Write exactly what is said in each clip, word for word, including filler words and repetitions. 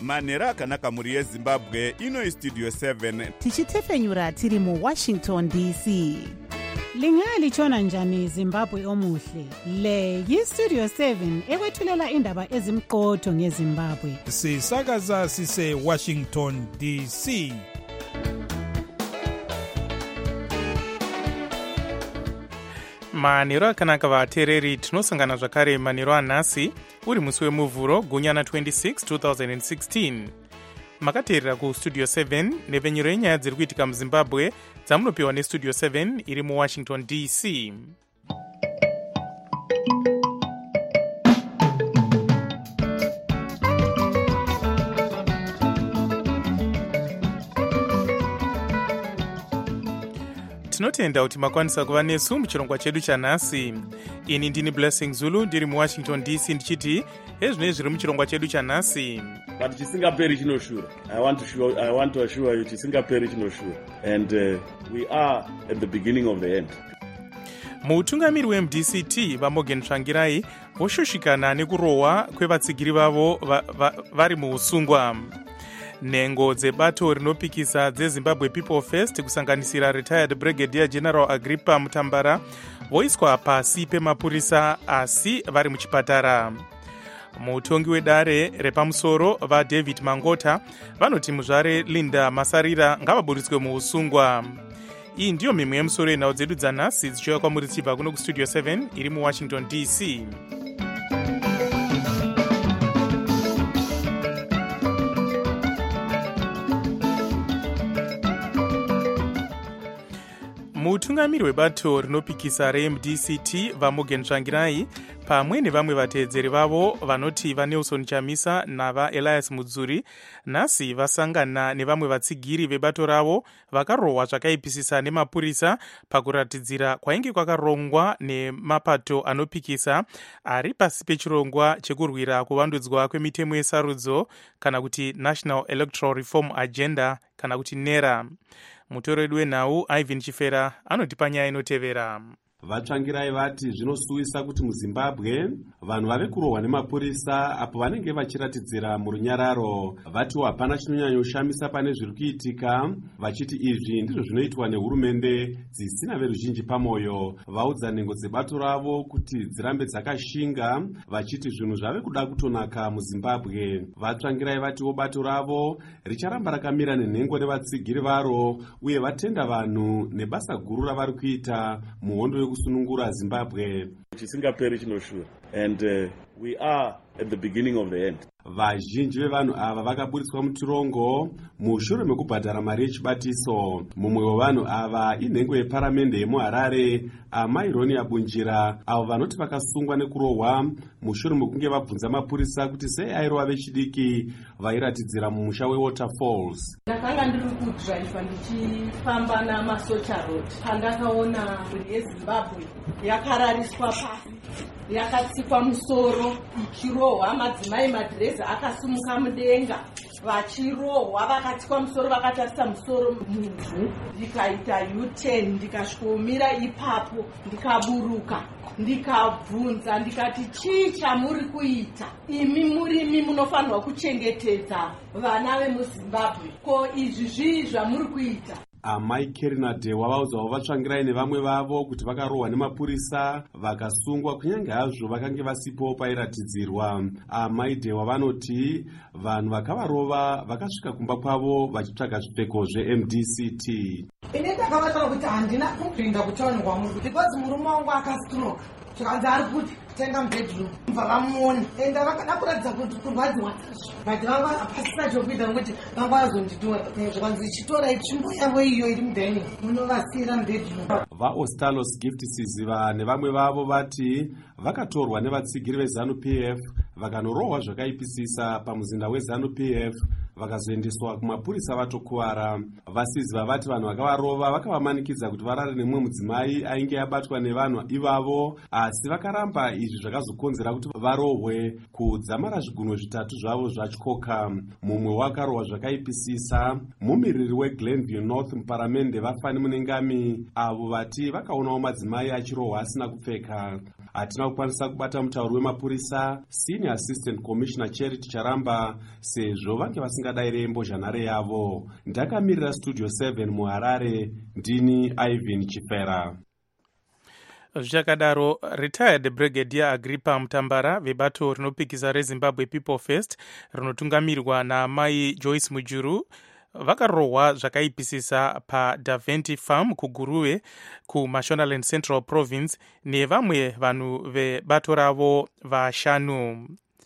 manhero akanaka mhuri yezimbabwe. Ino istudio seven tichitefenyura tiri muwashington D C. Lingalitshona njani Zimbabwe omuhle? Le yistudio seven ekwethulela indaba ezimqotho ngeZimbabwe. Sisakaza sise Washington D C. manhero akanaka vateereri, tinosangana zvakare manhero anhasi uri musi wemuvhuro gunyana twenty-six twenty sixteen. makateerera kustudio seven nevenyero yenyaya dziri kuitika muzimbabwe dzamunopiwa nestudio seven iri muwashington D C. tinotenda kuti makwanisa kuva nesu muchirongwa chedu chanhasi. Ini ndini Blessing Zulu ndiri muwashington D C ndichiti ezvinei zviri muchirongwa chedu chanhasi. But chisingaperi chinoshura. I want to show, I want to assure you chisingaperi chinoshura. And uh, we are at the beginning of the end. Mutungamiri weM D C T vaMorgan Tsvangirai voshushikana nekurohwa kwevatsigiri vavo vari muusungwa. Nhengo dzebato rinopikisa dzeZimbabwe People First kusanganisira retired Brigadier General Agrippa Mutambara voiswa pasi pemapurisa asi vari muchipatara. Mutongi wedare repamusoro vaDavid Mangota vanoti muzvare Linda Masarira ngavaburitswe muusungwa. Iyi ndiyo mimwe yemusoro yenhau dzedu dzanhasi dzichiuya kwamuri tichibva kuno kustudio seven iri muwashington D C. mutungamiri webato rinopikisa reM D C T vaMorgan Tsvangirai pamwe nevamwe vateedzeri vavo vanoti vaNelson Chamisa navaElias Mudzuri nhasi vasangana nevamwe vatsigiri vebato ravo vakarohwa zvakaipisisa nemapurisa pakuratidzira kwainge kwakarongwa nemapato anopikisa ari pasi pechirongwa chekurwira kuvandudzwa kwemitemo yesarudzo kana kuti National Electoral Reform Agenda kana kuti NERA. Mutoro wedu wenhau Ivan Chifera anotipa nyaya inotevera. Vatsvangirai vati zvinosuwisa kuti muZimbabwe vanhu vave kurohwa nemapurisa apo vanenge vachiratidzira murunyararo. Vatiwo hapana chinonyanyoshamisa pane zviri kuitika, vachiti izvi ndizvo zvinoitwa nehurumende dzisina veruzhinji pamwoyo. Vaudza nhengo dzebato ravo kuti dzirambe dzakashinga, vachiti zvinhu zvave kuda kutonaka muZimbabwe. Vatsvangirai vatiwo bato ravo richaramba rakamira nenhengo nevatsigiri varo uye vatenda vanhu nebasa guru ravari kuita muhondo kusunungura Zimbabwe. Chisingaperi chinoshura. And uh, we are at the beginning of the end. Vazhinji vevanhu ava vakaburitswa mutirongo mushure mekubhadhara mari yechibatiso. Mumwe wevanhu ava inhengo yeparamende yemuHarare Amai Ronia Bunjira, avo vanoti vakasungwa nekurohwa mushure mekunge vabvunza mapurisa kuti sei airova vechidiki vairatidzira mumusha weWaterfalls. Ndakanga ndiri kudhiraivha ndichifamba namasocha road pandakaona yeZimbabwe yakarariswa pasi, yakatsikwa musoro ichirohwa, madzimai madhirezi akasimuka mudenga vachirohwa, vakatsikwa musoro, vakatarisa musoro muvhu. Ndikaita U-turn ndikasvikomira ipapo, ndikaburuka ndikabvunza ndikati chii chamuri kuita? Imi murimi munofanirwa kuchengetedza vana vemuZimbabwe, ko izvi zvii zvamuri kuita? Amai Kerina Dewa vaudzawo vatsvangirai nevamwe vavo kuti vakarohwa nemapurisa vakasungwa kunyange hazvo vakange vasipo pairatidzirwa. Amai Dewa vanoti vanhu vakavarova vakasvika kumba kwavo vachitsvaga zvipfeko zveM D C T. Ine ndakavataura kuti handina kupinda kutauni kwangu because murume wangu akastroke. Chikanzi ari kuti tenga mubedroom mva vamuone ende vakada kuratidza kuti kurwadziwa but vanga hapasina chokuita nokuti vanga vazonditora zvikanzi ichitora itsvimbo yavo iyo iri mudhaini munovasiyira mubedroom. VaOstalos Gift Siziva nevamwe vavo vati vakatorwa nevatsigiri veZanu P F vakanorohwa zvakaipisisa pamuzinda weZanu P F vakazoendeswa kumapurisa vatokuvara. Vasizi vavati vanhu vakavarova vakavamanikidza kuti varare nemumwe mudzimai ainge abatwa nevanhu ivavo, asi vakaramba. Izvi zvakazokonzera kuti varohwe kudzamara zvigunwe zvitatu zvavo zvatyoka. Mumwe wakarohwa zvakaipisisa mumiriri weGlenview North muparamende vafani munengami, avo vati vakaonawo madzimai achirohwa asina kupfeka. Hatina kukwanisa kubata mutauri wemapurisa Senior Assistant Commissioner Charity Charamba sezvo vange vasingadayire mbozhanhare yavo. Ndakamirira Studio seven muHarare, ndini Ivan Chifera. Zvichakadaro, retired brigadier Agrippa Mutambara vebato rinopikisa reZimbabwe People First rinotungamirwa naamai Joyce Mujuru vakarohwa zvakaipisisa paDaventi Farm kuGuruwe kuMashonaland Central Province nevamwe vanhu vebato ravo vashanu.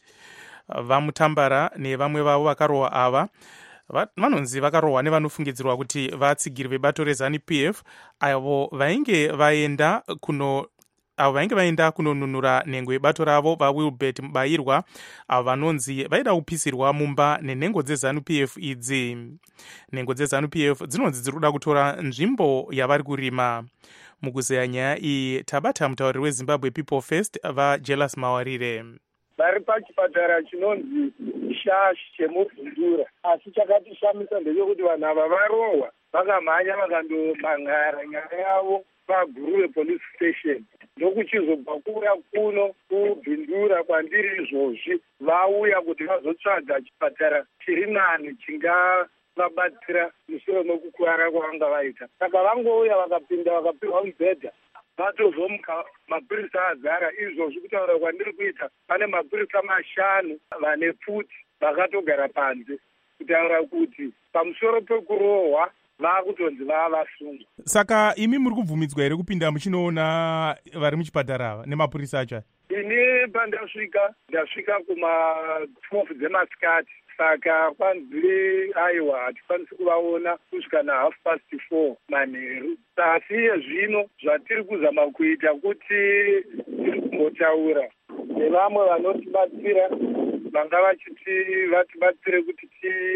Vamutambara nevamwe vavo vakarohwa ava vanonzi vakarohwa nevanofungidzirwa kuti vatsigiri vebato reZANU-P F avo vainge vaenda kuno avo vainge vaenda kunonunura nhengo yebato ravo vaWilbert Mubayirwa, avo vanonzi vaida kupisirwa mumba nenhengo dzeZANU-P F idzi. Nhengo dzeZANU-P F dzinonzi dziri kuda kutora nzvimbo yavari kurima. Mukuzeya nyaya iyi tabata mutauriri weZimbabwe People First vaJelas Mawarire. Vari pachipatara chinonzi Shashi chemubvundura, asi chakatishamisa ndechekuti vanhu ava varohwa vakamhanya vakandomangara nyaya yavo paGuruwe Police Station. Ndokuchizobva kuuya kuno kubvindura kwandiri izvozvi vauya kuti vazotsvaga chipatara chiri nani chingavabatsira mushure mekukuvara kwavanga vaita. Saka vangouya vakapinda vakapirwa mubhedha vatozomuka mapurisa adzara. Izvozvi kutaura kwandiri kuita pane mapurisa mashanu vane pfuti vakatogara panze kutaura kuti pamusoro pekurohwa vakutonzi vava vasungwa. Saka imi muri kubvumidzwa here kupinda muchinoona vari muchipatara ava nemapurisa acho? Ini pandasvika ndasvika kuma twelve dzemasikati, saka kwanzi aiwa hatikwanisi kuvaona kusvika na half past four manheru. Asi zvino zvatiri kuzama kuita kuti tiri kumbotaura nevamwe vanotibatsira vanga vachiti vatibatsire kuti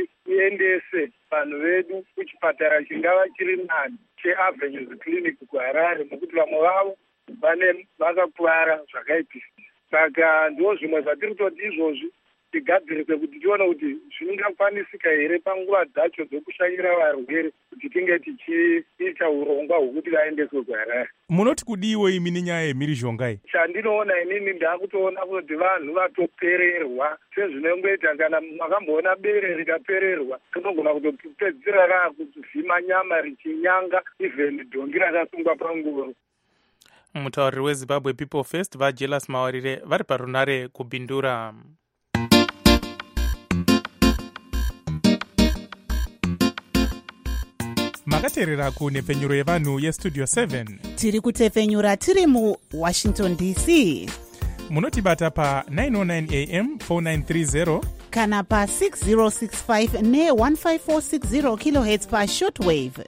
tiendese vanhu vedu kuchipatara chingava chiri nani cheAvenues Clinic kuHarare, nekuti vamwe vavo vane vakakuvara zvakaipisisa. Saka ndo zvimwe zvatiri kutoti izvozvi tigadzirise kuti tione kuti zvingakwanisika here panguva dzacho dzokushanyira varwere kuti tinge tichiita urongwa hwokuti vaendeswe kuHarare. Munoti kudiwo imi nenyaya yemhirizhonga iyi? Chandinoona inini ndakutoona kuti vanhu vatopererwa sezvinongoita kana makamboona bere rikapererwa rinogona kutopedzisira rakuvhima nyama richinyanga even dhongi rakasungwa pangoro. Mutauriri weZimbabwe People First vaJelas Mawarire vari parunare kubhindura. Makateerera kunhepfenyuro yevanhu yeStudio seven. Tiri kutefenyura tiri muWashington D C. Munotibata pa nine oh nine A M four nine three zero kana pa six zero six five ne one five four six zero kilohertz pa shortwave.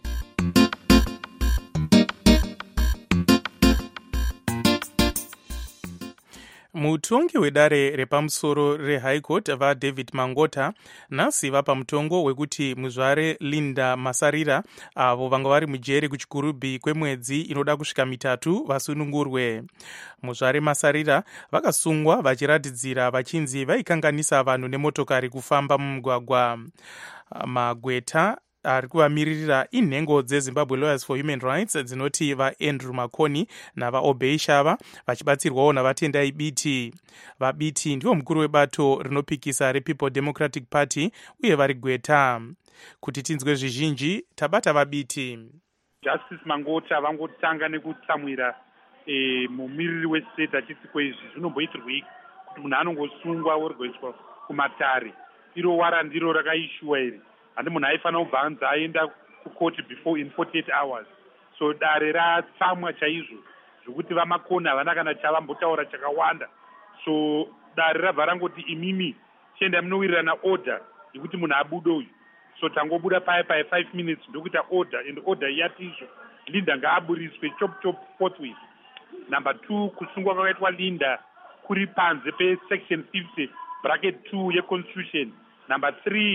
Mutongi wedare repamusoro reHigh Court vaDavid Mangota nhasi vapa mutongo wekuti muzvare Linda Masarira avo vanga vari mujeri kuchikurubhi kwemwedzi inoda kusvika mitatu vasunungurwe. Muzvare Masarira vakasungwa vachiratidzira vachinzi vaikanganisa vanhu nemotokari kufamba mumugwagwa. Magweta ari kuvamiririra inhengo dzeZimbabwe Lawyers for Human Rights dzinoti vaAndrew Makoni navaObey Shava vachibatsirwawo navatendai Biti. VaBiti ndivo mukuru webato rinopikisa rePeople Democratic Party uye vari gweta. Kuti tinzwe zvizhinji tabata vaBiti. Justice Mangota vangotanga nekutsamwira e, mumiriri westate achiti kwezvi zvinomboitirwei kuti munhu anongosungwa origoiswa kumatare. Iro wara ndiro rakaishuwa iri. Handi munhu aifanira kubva anzi aenda kukoti before in forty-eight hours. So dare ratsamwa chaizvo zvokuti vamakoni havana kana chavambotaura chakawanda. So dare rabva rangoti imimi chienda munowirirana order yekuti munhu abude uyu. So tangobuda paya paya five minutes ndokuita order and order yati izvo Linda ngaaburiswe chop chop forthwith. Number two, kusungwa kwakaitwa Linda kuri panze pe section fifty bracket two ye constitution. Number three,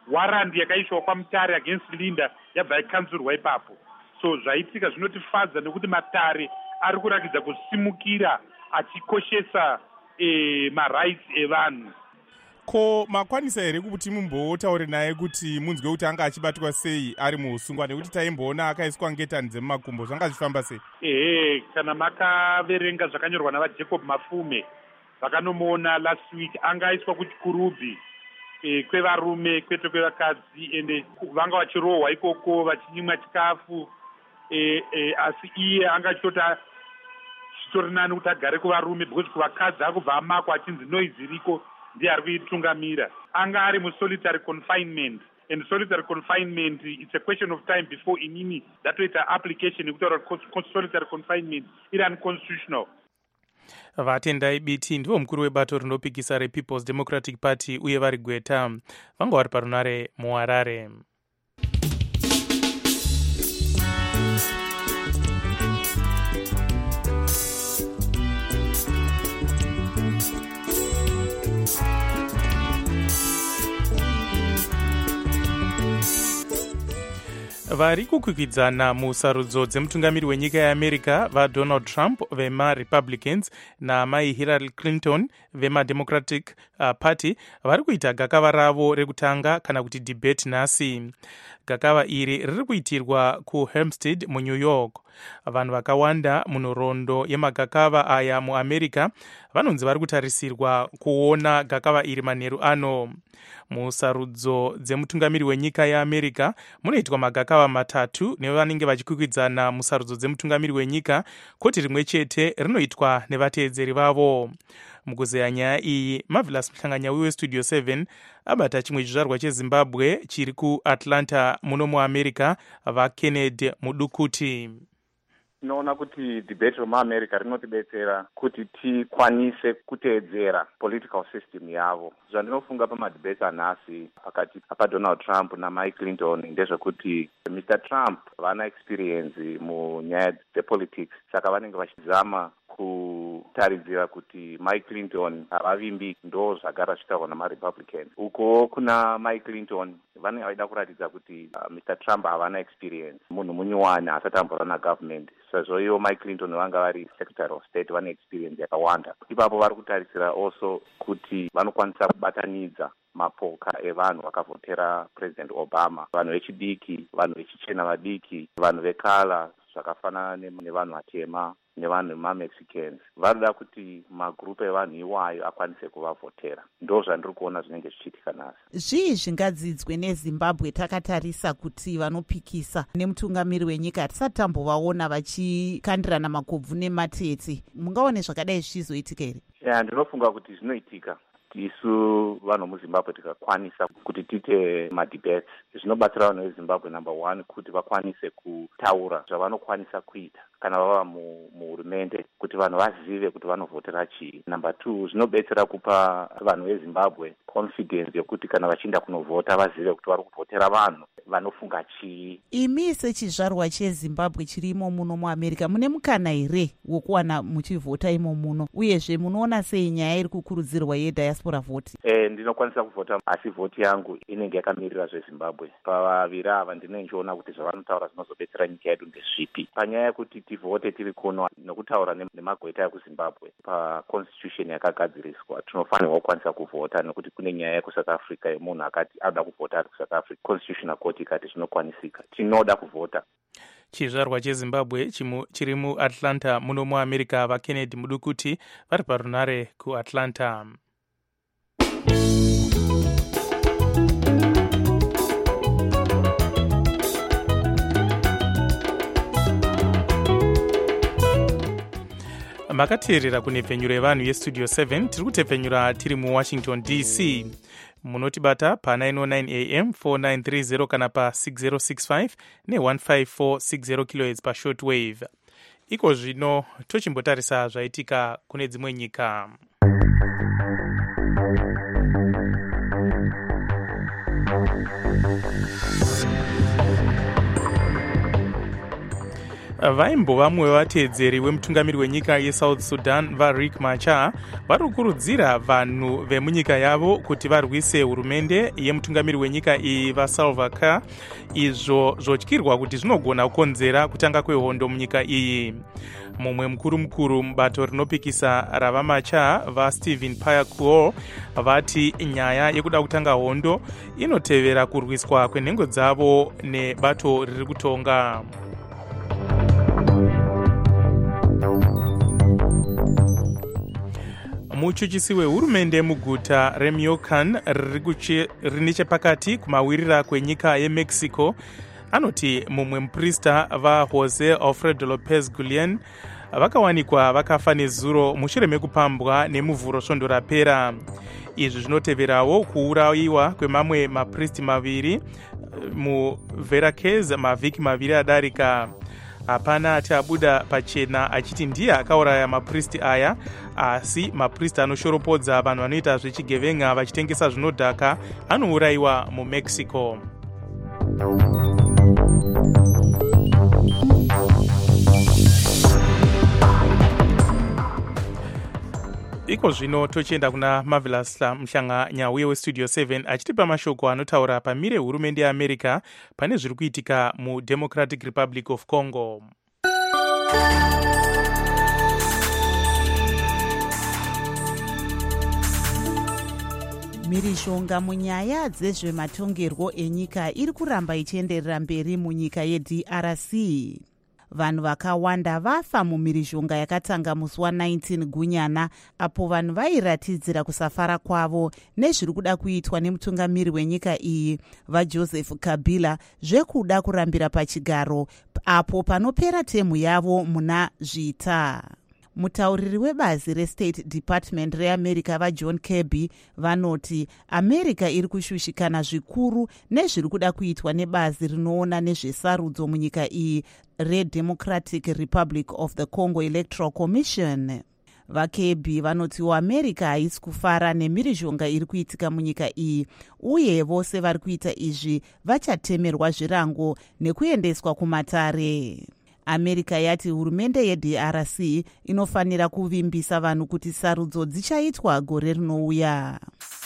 warandi yakaiswa kwamutare against Linda yabva yakanzurwa ipapo. So zvaitika zvinotifadza nekuti matare ari kurakidza kusimukira achikoshesa eh, marights evanhu. Ko makwanisa here kuti mumbotaure naye kuti munzwe kuti anga achibatwa sei ari muusungwa, nekuti taimboona akaiswa ngetani dzemumakumbo, zvanga zvichifamba sei? Ehe, kana makaverenga zvakanyorwa navaJacob Mafume vakanomuona last week, anga aiswa kuchikurubhi e, kwevarume kwete kwevakadzi, ende vanga vachirohwa ikoko vachinyimwa chikafu e, e, asi iye anga achitota chitori nani kuti agare kuvarume because kuvakadzi akubva amakwa achinzi noise iriko ndiye ari kuitungamira. Anga ari musolitary confinement, and solitary confinement, it's a question of time before inini datoita application yekutaura kuti solitary confinement iri unconstitutional. Vatendai Biti ndivo mukuru webato rinopikisa rePeople's Democratic Party uye vari Gweta, vanga vari parunare muHarare. Vari kukwikwidzana musarudzo dzemutungamiri wenyika yeAmerica vaDonald Trump vemaRepublicans namai Hillary Clinton vemademocratic uh, party vari kuita gakava ravo rekutanga kana kuti debate nhasi. Gakava iri riri kuitirwa kuHempstead muNew York. Vanhu vakawanda munhoroondo yemagakava aya muAmerica vanonzi vari kutarisirwa kuona gakava iri manheru ano. Musarudzo dzemutungamiri wenyika yeAmerica munoitwa magakava matatu nevanenge vachikwikwidzana musarudzo dzemutungamiri wenyika, koti rimwe chete rinoitwa nevateedzeri vavo. Mukuzeya nyaya iyi, Marvelous Mhlanganya weStudio seven abata chimwe chizvarwa cheZimbabwe chiri kuAtlanta muno muAmerica, vaKennedy Mudukuti. Tinoona kuti debate romuAmerica rinotibetsera kuti tikwanise kuteedzera political system yavo. Zvandinofunga pamadebate anhasi pakati paDonald Trump naMike Clinton ndezvekuti Mister Trump vana experience munyaya dzepolitics, saka vanenge vachizama kutaridzira kuti Mike Clinton havavimbi, ndo zvagara zvitaurwa namaRepublicans. Uko kuna Mike Clinton vanenge vaida kuratidza kuti uh, Mister Trump havana experience, munhu munyuwani asati amborwa nagovernment. Sezvo ivo Mike Clinton vanga vari Secretary of State, vane experience yakawanda. Ipapo vari kutarisira also kuti vanokwanisa kubatanidza mapoka evanhu vakavhotera President Obama, vanhu vechidiki, vanhu vechichena vadiki, vanhu vekala zvakafanana nevanhu vatema nevanhu vemaMexicans. Varida kuti magrupu evanhu iwayo akwanise kuvavhotera. Ndo zvandiri kuona zvinenge zvichiitika nhasi. Zvii zvingadzidzwe neZimbabwe takatarisa kuti vanopikisa nemutungamiri wenyika hatisati tambovaona vachikandirana makobvu nematete? Mungaone zvakadai zvichizoitika here? Ya, ndinofunga kuti zvinoitika. Isu vanhu muZimbabwe tikakwanisa kuti tiite madebates, zvinobatsira vanhu veZimbabwe number one kuti vakwanise kutaura zvavanokwanisa kuita kana vava muhurumende, kuti vanhu vazive kuti vanovhotera chii. Number two, zvinobetsera kupa vanhu veZimbabwe confidence yokuti kana vachienda kunovhota vazive kuti vari kuvhotera vanhu vanofunga chii. Imi sechizvarwa cheZimbabwe chirimo muno muAmerica mune mukana here wokuwana muchivhota imo muno, uyezve munoona sei nyaya iri kukurudzirwa yediaspora vote? Eh, ndinokwanisa kuvhota asi vhoti yangu inenge yakamirira zveZimbabwe. Pavaviri ava ndinenge ndichiona kuti zvavanotaura zvinozobetsera nyika yedu ndezvipi. Panyaya yekuti tivhote tiri kuno nokutaura nemagweta ekuZimbabwe paconstitution yakagadziriswa, tinofanirwa kukwanisa kuvhota nekuti kune nyaya yekuSouth Africa yemunhu akati ada kuvhota ari kuSouth Africa, constitutional court ikati zvinokwanisika, tinoda kuvhota. Chizvarwa cheZimbabwe chiri muAtlanta muno muAmerica, vaKennedy Mudukuti vari parunare kuAtlanta. Makateerera kunepfenyuro yevanhu yeStudio seven, tiri kutepfenyura tiri muWashington D C. Munotibata pa nine oh nine A M four nine three zero kana pa six zero six five ne one five four six zero kilohertz pa shortwave. Iko zvino tochimbotarisa zvaitika kune dzimwe nyika. vaimbo vamwe vateedzeri wemutungamiri wenyika yeSouth Sudan vaRiek Machar vari kukurudzira vanhu vemunyika yavo kuti varwise hurumende yemutungamiri wenyika iyi vaSalva Kiir, izvo zvotyirwa kuti zvinogona kukonzera kutanga kwehondo munyika iyi. Mumwe mukuru mukuru mubato rinopikisa ravamachar vaStephen Pyakuol vati nyaya yekuda kutanga hondo inotevera kurwiswa kwenhengo dzavo nebato riri kutonga. Muchuchisi wehurumende muguta reMichoacan riri nechepakati kumawirira kwenyika yeMexico anoti mumwe muprista vaJose Alfredo Lopez Guillen vakawanikwa vakafa nezuro mushure mekupambwa nemuvhuro svondo rapera. Izvi zvinoteverawo kuurayiwa kwemamwe mapristi maviri muVeracruz mavhiki maviri adarika. Hapana ati abuda pachena achiti ndiye akauraya mapristi aya, asi mapristi anoshoropodza vanhu vanoita zvechigevenga vachitengesa zvinodhaka anourayiwa muMexico. Iko zvino tochienda kuna Marvelous Mhlanga Nyauye weStudio seven achitipa mashoko anotaura pamire hurumende yeAmerica pane zviri kuitika muDemocratic Republic of Congo. Mhirishonga munyaya dzezvematongerwo enyika iri kuramba ichienderera mberi munyika yeD R C. Vanhu vakawanda vafa mumhirishonga yakatanga musi wa19 Gunyana, apo vanhu vairatidzira kusafara kwavo nezviri kuda kuitwa nemutungamiri wenyika iyi vaJoseph Kabila zvekuda kurambira pachigaro apo panopera temu yavo muna zvita. Mutauriri webazi reState Department reAmerica vaJohn Kirby vanoti America iri kushushikana zvikuru nezviri kuda kuitwa nebazi rinoona nezvesarudzo munyika iyi reDemocratic Republic of the Congo Electoral Commission. VaKirby vanotiwo America haisi kufara nemhirishonga iri kuitika munyika iyi, uye vose vari kuita izvi vachatemerwa zvirango nekuendeswa kumatare. America yati hurumende yeD R C inofanira kuvimbisa vanhu kuti sarudzo dzichaitwa gore rinouya.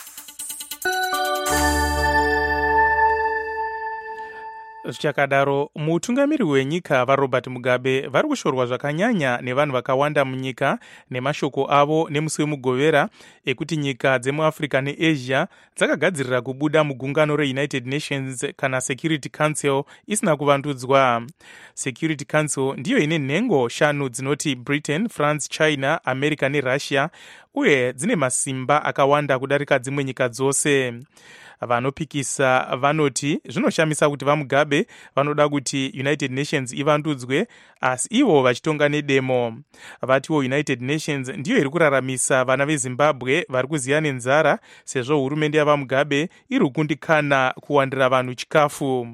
Zvichakadaro, mutungamiri wenyika vaRobert Mugabe vari kushorwa zvakanyanya nevanhu vakawanda munyika nemashoko avo nemusi wemugovera ekuti nyika dzemuAfrica neAsia dzakagadzirira kubuda mugungano reUnited Nations kana Security Council isina kuvandudzwa. Security Council ndiyo ine nhengo shanu dzinoti Britain, France, China, America neRussia, uye dzine masimba akawanda kudarika dzimwe nyika dzose. Vanopikisa vanoti zvinoshamisa kuti vaMugabe vanoda kuti United Nations ivandudzwe, asi ivo vachitonga nedemo. Vatiwo United Nations ndiyo iri kuraramisa vana veZimbabwe vari kuziya nenzara, sezvo hurumende yavaMugabe iri kukundikana kuwandira vanhu chikafu.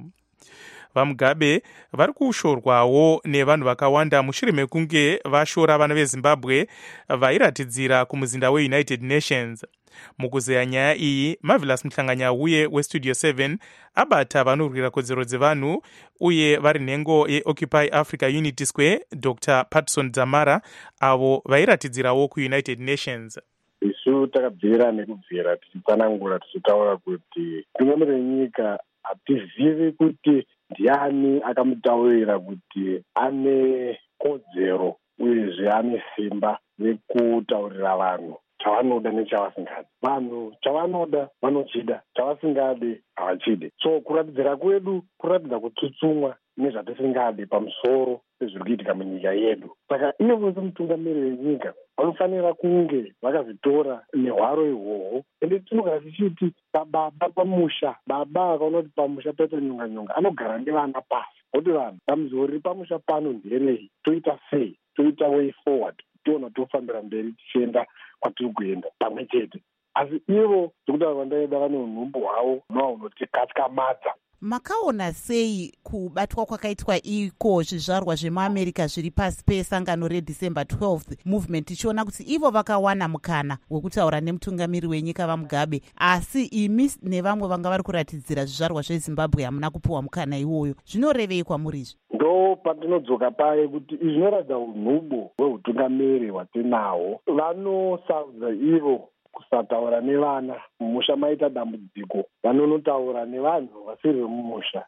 VaMugabe vari kushorwawo nevanhu vakawanda mushure mekunge vashora vana veZimbabwe vairatidzira kumuzinda weUnited Nations. Mukuzeya nyaya iyi, Marvelous Mhlanga Nyauye weStudio seven abata vanorwira kodzero dzevanhu uye vari nhengo yeOccupy Africa Unity Square Doctor Patson Dzamara avo vairatidzirawo kuUnited Nations. Isu takabvira nekubvira tichitsanangura tichitaura kuti tungamiri wenyika hatizivi kuti ndiani akamutaurira kuti ane kodzero uyezve ane simba rekutaurira vanhu chavanoda nechavasingadi. Vanhu chavanoda vanochida, chavasingadi havachidi. So kuratidzira kwedu kuratidza kutsutsumwa nezvatisingadi pamusoro pezviri kuitika munyika yedu. Saka ivo semutungamiri wenyika vanofanira kunge vakazvitora nehwaro ihwohwo. Ende tinogara tichiti pababa pamusha, baba akaona kuti pamusha paita nyonga nyonga anogara nevana pasi. Kuti vanhu pamuzi riri pamusha pano nderei, toita sei, toita way forward, tiona tofambira mberi tichienda kwatiri kuenda pamwe chete. Asi ivo zvokuti vandaida vane unhumbu hwavo hunova hunotikatyamadza. Makaona sei kubatwa kwakaitwa iko zvizvarwa zvemuAmerica zviri pasi pesangano reDecember twelfth movement, tichiona kuti ivo vakawana mukana wekutaura nemutungamiri wenyika vaMugabe, asi imi nevamwe vanga vari kuratidzira zvizvarwa zveZimbabwe hamuna kupiwa mukana iwoyo. Zvinorevei kwamuri izvi? ndo patinodzoka paye kuti izvi zvinoratidza unhubo hweutungamiri hwatinahwo. Vanosaudza ivo kusataura nevana mumusha maita dambudziko, vanonotaura nevanhu vasiri vemumusha.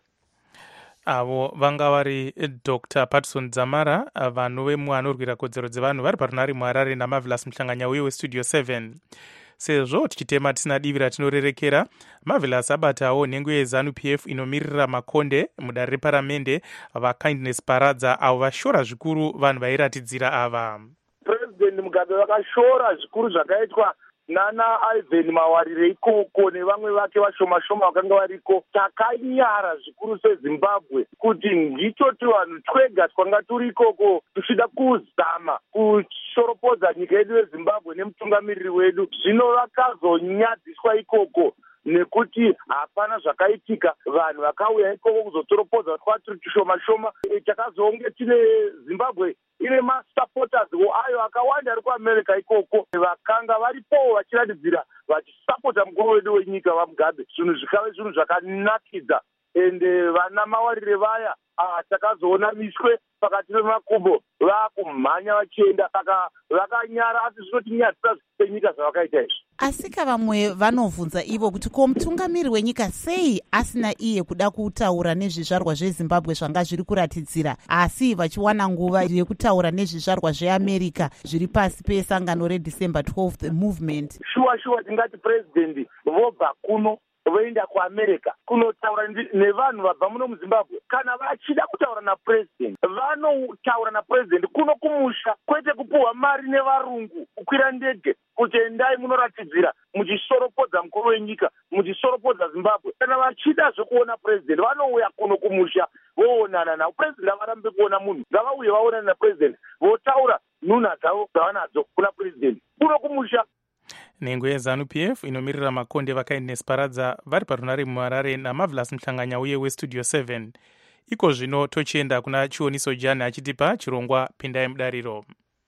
Avo vanga vari Dr Patson Dzamara, vanhu vemwe anorwira kodzero dzevanhu vari parunare muHarare, naMarvelous Muhlanganya uye westudio seven. Sezvo tichitema tisina divi ratinorerekera, Marvelous abatawo nhengo yeZANU P F inomirira makonde mudare reparamende, vaKindness Paradza, avo vashora zvikuru vanhu vairatidzira ava. President Mugabe vakashora zvikuru zvakaitwa nana Ivan Mawarire ikoko nevamwe vake vashoma shoma vakanga variko. Takanyara zvikuru seZimbabwe kuti nditoti vanhu twega twanga turi ikoko tuchida kuzama kushoropodza nyika yedu yeZimbabwe nemutungamiriri wedu. Zvino vakazonyadziswa ikoko nekuti hapana zvakaitika, vanhu vakauya ikoko kuzotoropodza vatwa turi tushoma shoma. Takazonge tine Zimbabwe ine masupporters ayo akawanda ari kuAmerica ikoko, vakanga varipowo vachiratidzira vachisapota mukuru wedu wenyika vaMugabe. Zvinhu zvikave zvinhu zvakanakidza, ende vana Mawarire vaya takazoona miswe pakati pemakumbo vakumhanya vachienda, saka vakanyara, asi zvinotinyadzisa senyika zvavakaita izvi. Asika vamwe vanovhunza ivo kuti ko mutungamiri wenyika sei asina iye kuda kutaura nezvizvarwa zveZimbabwe zvanga zviri kuratidzira, asi vachiwana nguva yekutaura nezvizvarwa zveAmerica zviri pasi pesangano reDecember twelfth movement. Shuwa shuwa tingati president vobva kuno voenda kuAmerica kunotaura nevanhu vabva muno muZimbabwe. Kana vachida kutaura napresident, vanotaura napresident kuno kumusha, kwete kupuhwa mari nevarungu kukwira ndege kuti endai munoratidzira muchisoropodza mukuru wenyika, muchisoropodza Zimbabwe. Kana vachida zvekuona president, vanouya kuno kumusha voonana nawo. President avarambe kuona munhu, ngavauye vaonana napresident votaura nhunha dzavo dzavanadzo kuna president kuno kumusha. Nhengo yeZANU P F inomirira makonde vaKindness Paradza vari parunare muHarare, naMarvelous Muhlanganya uye westudio seven. Iko zvino tochienda kuna Chioniso Jani achitipa chirongwa Pindai Mudariro.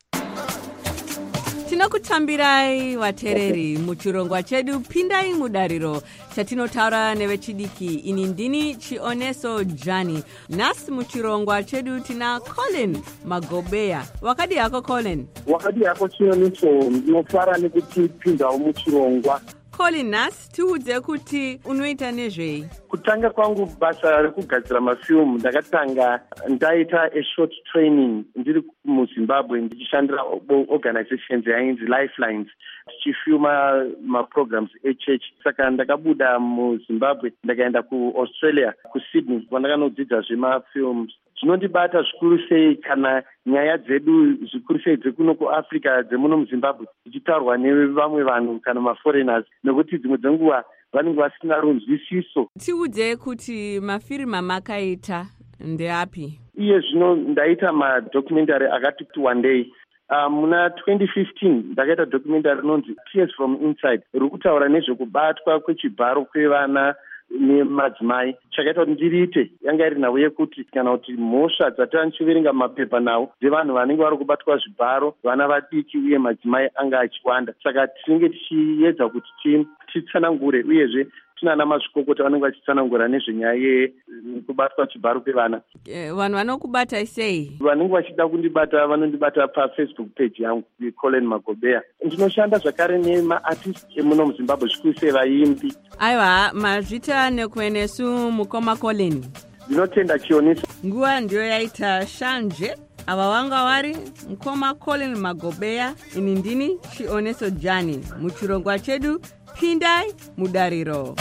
Tinokutambirai vatereri muchirongwa chedu Pindai Mudariro, chatinotaura nevechidiki. Ini ndini Chioniso Jani. Nhasi muchirongwa chedu tina Colin Magobeya. Wakadi yako Colin? Wakadi yako Chioniso, nofara nekuti pindawo muchirongwa. Colin, nhasi tiudze kuti unoita nezvei? Kutanga kwangu basa rekugadzira mafilmu ndakatanga ndaita a short training ndiri muZimbabwe ndichishandira organizations yainzi Lifelines tichifilma maprograms echurch. Saka ndakabuda muZimbabwe ndakaenda kuAustralia, kuSydney, kwandakanodzidza zvemafilms. Zvinondibata zvikuru sei kana nyaya dzedu zvikuru sei dzekuno kuAfrica dzemuno muZimbabwe dzichitaurwa nevamwe vanhu kana maforeigners, nekuti dzimwe dzenguva vanenge vasina runzwisiso. Tiudze kuti mafilmu amakaita ndeapi? Iye zvino ndaita madocumentary akati kuti one day. Uh, muna twenty fifteen ndakaita documentary inonzi Tears from Inside, riri kutaura nezvekubatwa kwechibharo kwevana nemadzimai. Chakaita kuti ndiriite yanga iri nhau yekuti kana kuti mhosva dzatanga ndichiverenga mapepa nawo dzevanhu vanenge vari kubatwa zvibharo, vana vadiki uye madzimai anga achiwanda. Saka tinenge tichiedza kuti titsanangure, uyezve tinana mazvikokota vanenge vachitsanangura nezvenyaya yekubatwa chibharo kwevana. Eh, vanhu vanokubata sei? Vanenge vachida kundibata vanondibata paFacebook page yangu Colin Magobeya. Ndinoshanda zvakare nemaartist emuno muZimbabwe, zvikuru sei vaimbi. Aiwa, mazvita nekwenesu mukoma Colin. Ndinotenda Chioniso. Nguva ndiyo yaita shanje. Ava wanga vari mukoma Colin Magobeya, ini ndini Chioniso Jani muchirongwa chedu Pindai Mudariro.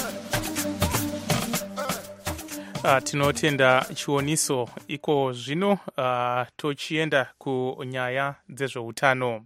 Uh, tinotenda Chioniso. Iko zvino uh, tochienda kunyaya dzezveutano.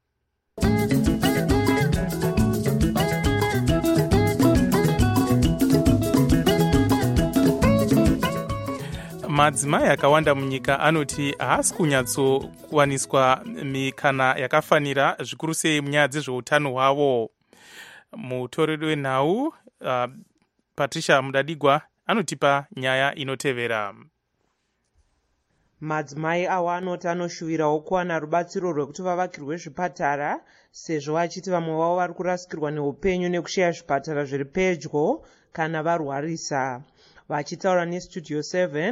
Madzimai akawanda munyika anoti haasi kunyatsokuwaniswa mikana yakafanira, zvikuru sei munyaya dzezveutano hwavo. Mutoreri wenhau uh, Patricia Mudadigwa anotipa nyaya inotevera. Madzimai awa anoti anoshuvirawo kuwana rubatsiro rwekuti vavakirwe zvipatara, sezvo vachiti vamwe vavo vari kurasikirwa neupenyu nekushaya zvipatara zviri pedyo kana varwarisa. Vachitaura nestudio seven,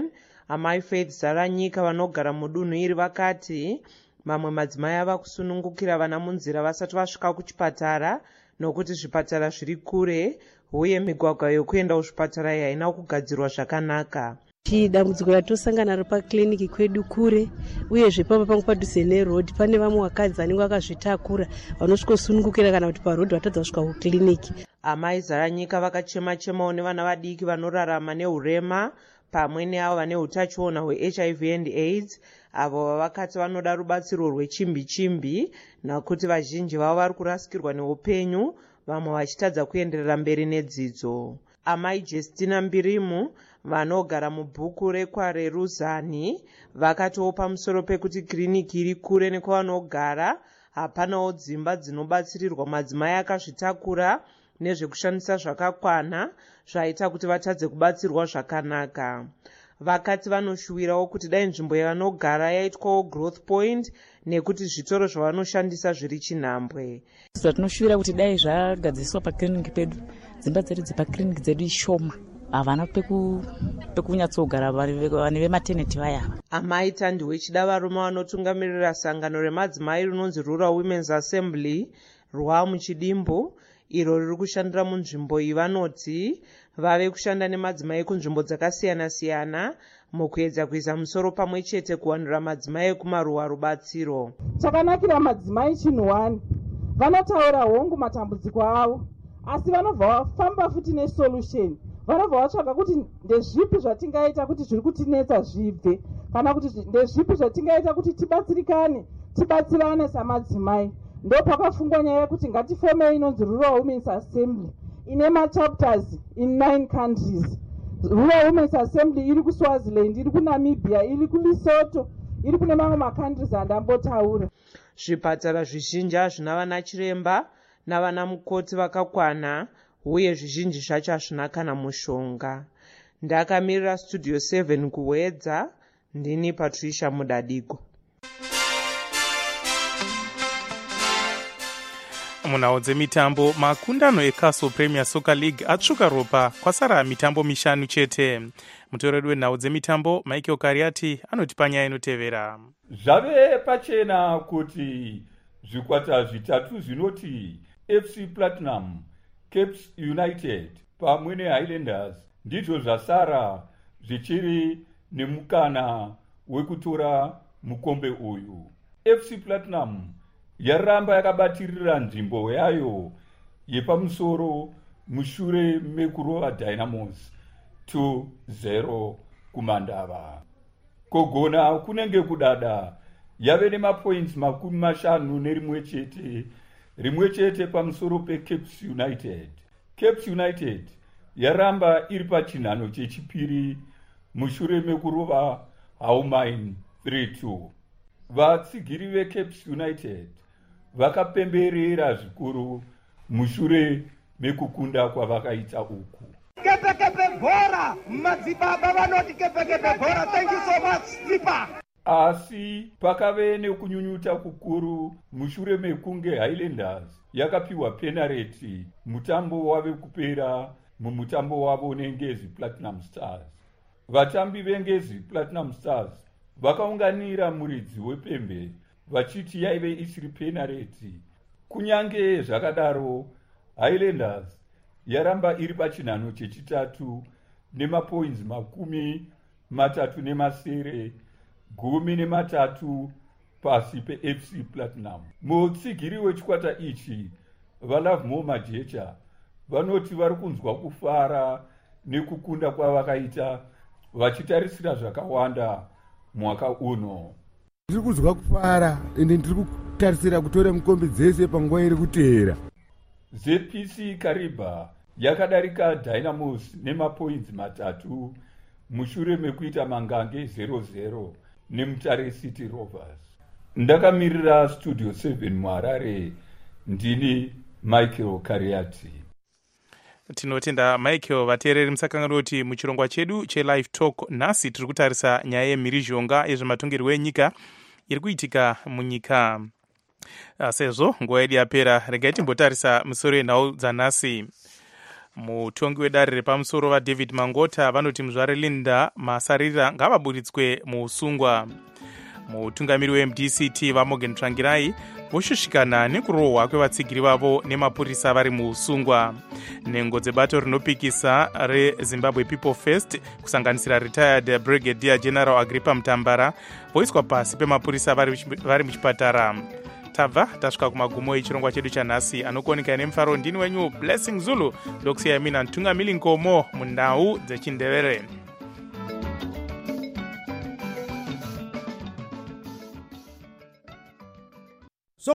amai Faith Zaranyika vanogara mudunhu iri vakati mamwe madzimai ava kusunungukira vana munzira vasati vasvika kuchipatara nokuti zvipatara zviri kure uye migwagwa yokuenda kuzvipatara iyi haina kugadzirwa zvakanaka. Dambudziko ratosangana naro pakiliniki kwedu kure uyezve pamba pangu padhuze nerodhi pane vamwe vakadzi vanenge vakazvitakura vanosvikosunungukira kana kuti parodhi vatadza kusvika kukiliniki. Amai Zaranyika vakachema-chemawo nevana vadiki vanorarama neurema pamwe neavo vane utachiona hwe-H I V and AIDS avo vavakati vanoda rubatsiro rwechimbi-chimbi nakuti vazhinji vavo vari kurasikirwa neupenyu vamwe vachitadza kuenderera mberi nedzidzo. Amai Justina Mbirimu vanogara mubhuku rekwaReruzani vakatiwo pamusoro pekuti kiriniki iri kure nekwavanogara hapanawo dzimba dzinobatsirirwa madzimai akazvitakura nezvekushandisa zvakakwana zvaita kuti vatadze kubatsirwa zvakanaka. Vakati vanoshuwirawo kuti dai nzvimbo yavanogara yaitwawo growth point nekuti zvitoro zvavanoshandisa zviri chinhambwe. Zvatinoshuwira kuti dai zvagadziswa pakiriniki pedu, dzimba dzedu dzepakiriniki dzedu ishoma, havana pekunyatsogara vane vemateneti vaya. Amai Tandiwe Chidavarume vanotungamirira sangano remadzimai rinonzi Rural Women's Assembly rwa muchidimbo iro riri kushandira munzvimbo iyi vanoti vave kushanda nemadzimai kunzvimbo dzakasiyana-siyana mukuedza kuisa musoro pamwe chete kuwanira madzimai ekumaruwa rubatsiro. Chakanakira madzimai chinhu wani, vanotaura hongu matambudziko avo asi vanobva vafamba futi nesolution. Vanobva vatsvaga kuti ndezvipi zvatingaita kuti zviri kutinetsa zvibve kana kuti ndezvipi zvatingaita kuti tibatsirikane tibatsirane samadzimai. Ndo pakafungwa nyaya yekuti ngatifomei inonzi Rural Women's Assembly ine machapters in nine countries. Rural Women's Assembly iri kuSwaziland, iri kuNamibia, iri kuLesotho, iri kune mamwe makountries andambotaura. Zvipatara zvizhinji hazvina vana chiremba navana mukoti vakakwana uye zvizhinji zvacho hazvina kana mushonga. Ndakamirira Studio seven kuwedza, ndini Patricia Mudadigo. Munhau dzemitambo, makundano eCastle Premier Soccer League atsvuka ropa kwasara mitambo mishanu chete. Mutoreri wenhau dzemitambo Michael Kariati anoti panyaya inotevera. Zvave pachena kuti zvikwata zvitatu zvinoti F C Platinum, Cape United pamwe neHighlanders ndizvo zvasara zvichiri nemukana wekutora mukombe uyu. F C Platinum yaramba yakabatirira nzvimbo yayo yepamusoro mushure mekurova Dynamos two zero kumandava. Kogona kunenge kudada yave nemapoints makumi mashanu nerimwe chete, rimwe chete pamusoro peCape United. Cape United yaramba iri pachinhano chechipiri mushure mekurova Haumain three two. Vatsigiri veCape United vakapemberera zvikuru mushure mekukunda kwavakaita uku. Kepe kepe bhora madzibaba vanoti kepe kepe bhora. Thank you so much Stipa. Asi pakave nekunyunyuta kukuru mushure mekunge Highlanders yakapiwa penalty mutambo wave kupera mumutambo wavo neNgezi Platinum Stars. Vatambi veNgezi Platinum Stars vakaunganira muridzi wepembe vachiti yaive isiri penalty. Kunyange zvakadaro, Highlanders yaramba iri pachinhano chechitatu nemapoints makumi matatu nemasere gumi nematatu pasi peF C Platinum. Mutsigiri wechikwata ichi vaLovemore Majecha vanoti vari kunzwa kufara nekukunda kwavakaita vachitarisira zvakawanda mwaka uno. Ndiri kuzwa kufara ende ndiri kutarisira kutora mukombe dzese panguva iri kuteera. Z P C Kariba yakadarika Dynamos nemapoints matatu mushure mekuita mangange zero zero neMutare City Rovers. Ndakamirira Studio seven muHarare, ndini Michael Kariati. Tinotenda Michael. Vateereri musakanganwa kuti muchirongwa chedu cheLive Talk nhasi tiri kutarisa nyaya yemhirizhonga yezvematongerwo enyika iri kuitika munyika. Sezvo nguva yedu yapera, regai timbotarisa musoro yenhau dzanhasi. mutongi wedare repamusoro vaDavid Mangota vanoti muzvare Linda Masarira ngavaburitswe muusungwa. Mutungamiri weM D C T vaMorgan Tsvangirai voshushikana nekurohwa kwevatsigiri vavo nemapurisa vari muusungwa. Nhengo dzebato rinopikisa reZimbabwe People First kusanganisira retired Brigadier General Agrippa Mutambara voiswa pasi pemapurisa vari muchipatara. Tabva tasvika kumagumo echirongwa chedu chanhasi. Anokuoneka nemufaro ndini wenyu Blessing Zulu, ndokusiyai mina Ntungamiri Ngomo mundau dzeChindevere.